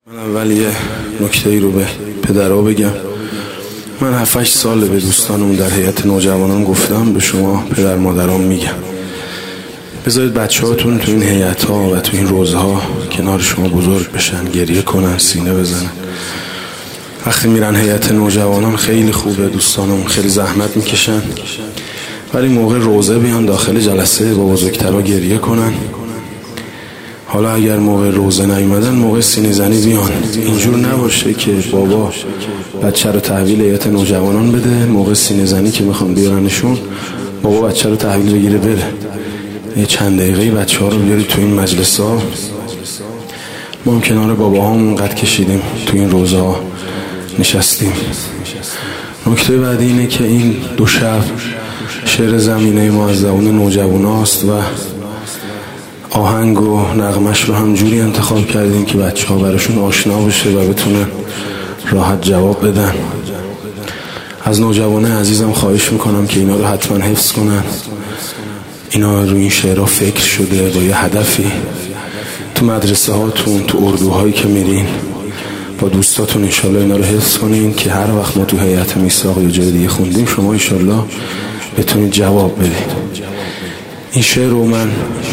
من اول یه نکته‌ای رو به پدرها بگم. من 7-8 سال به دوستانم در هیئت نوجوانان گفتم، به شما پدر مادران میگم بذارید بچه‌هاتون تو این هیئت‌ها و تو این روزها کنار شما بزرگ بشن، گریه کنن، سینه بزنن. وقتی میرن هیئت نوجوانان خیلی خوبه، دوستانم خیلی زحمت میکشن، ولی موقع روزه بیان داخل جلسه با بزرگترها گریه کنن. حالا اگر موقع روزه نیومدن موقع سینه زنی بیان. اینجور نباشه که بابا بچه رو تحویل هیئت نوجوانان بده، موقع سینه زنی که میخوان بیارنشون بابا بچه رو تحویل بگیره بره. یه چند دقیقه بچه ها رو بیاری تو این مجلس ها. ما هم کنار بابا هم اونقدر کشیدیم، تو این روزه ها نشستیم. نکته بعدی اینه که این دو شب شعر زمینه ما از زبان نوجوان هاست و آهنگ و نغمش رو هم جوری انتخاب کردیم که بچه ها براشون آشنا بشه و بتونن راحت جواب بدن. از نوجوانه عزیزم خواهش میکنم که اینا رو حتما حفظ کنن. اینا رو این شعرها فکر شده با یه هدفی. تو مدرسه هاتون، تو اردوهایی که میرین با دوستاتون انشالله اینا رو حفظ کنین که هر وقت ما تو هیئت میثاق یا جای دیگه خوندیم شما انشالله بتونید جواب بدید. این شعر رو من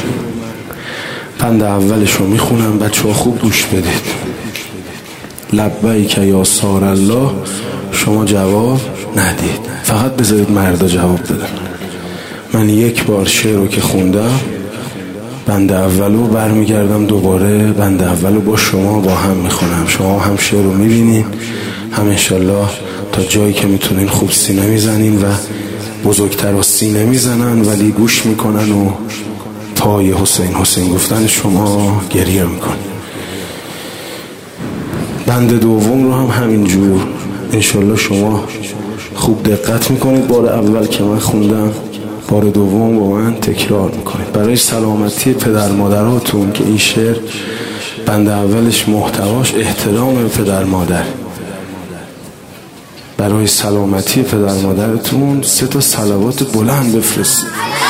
بند اولش رو میخونم، بچه ها خوب گوش بدید. لبیک یا سار الله، شما جواب ندید، فقط بذارید مردا جواب بدن. من یک بار شعر رو که خوندم بند اولو برمیگردم دوباره بند اولو با شما با هم میخونم. شما هم شعر رو میبینین، هم انشالله تا جایی که میتونین خوب سینه میزنین و بزرگتر و سینه میزنن ولی گوش میکنن و پای حسین حسین گفتن شما گریه میکن. بند دوم رو هم همینجور انشالله شما خوب دقت میکنید. بار اول که من خوندم بار دوم با من تکرار میکنید برای سلامتی پدر مادراتون که این شعر بند اولش محتواش احترام به پدر مادر. برای سلامتی پدر مادرتون 3 صلوات بلند بفرستید.